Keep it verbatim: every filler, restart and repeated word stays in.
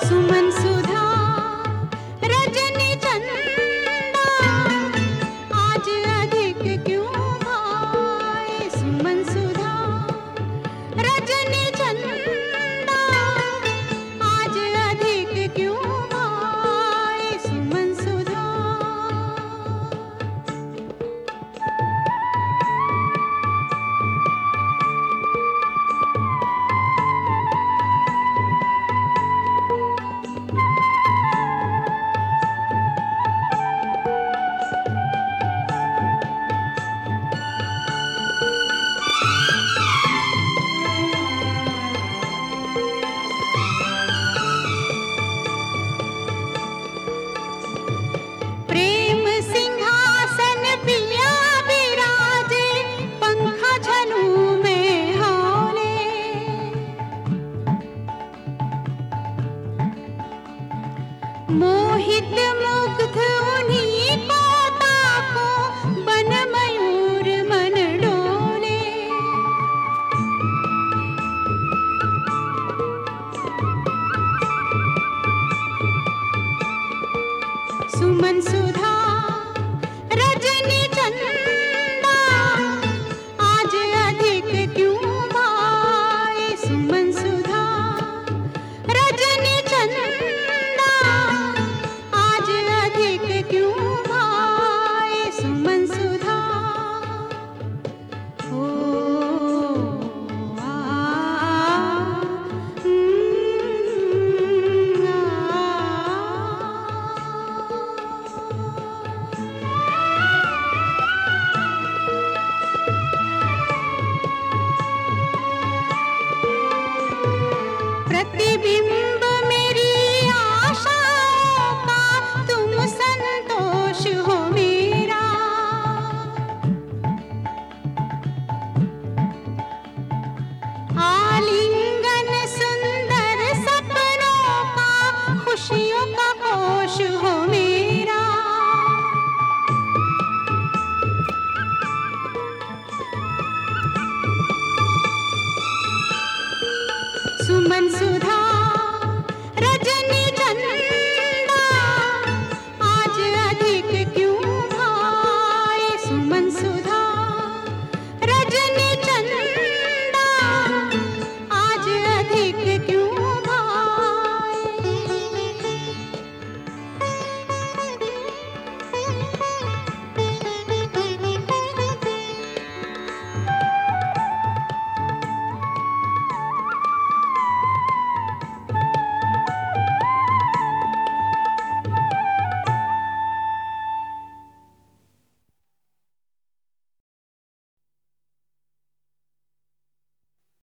सुमन सुधा रजनी चंदा आज अधिक क्यों भाए। सुमन सुधा रजनी चंदा आज अधिक क्यों भाए। सुमन सुधा प्रेम सिंहासन पिया विराजे पंखा झनू में हारे। मोहित मुग्ध उन्हीं को ताको बन मयूर मन डोले। सुमन सुधा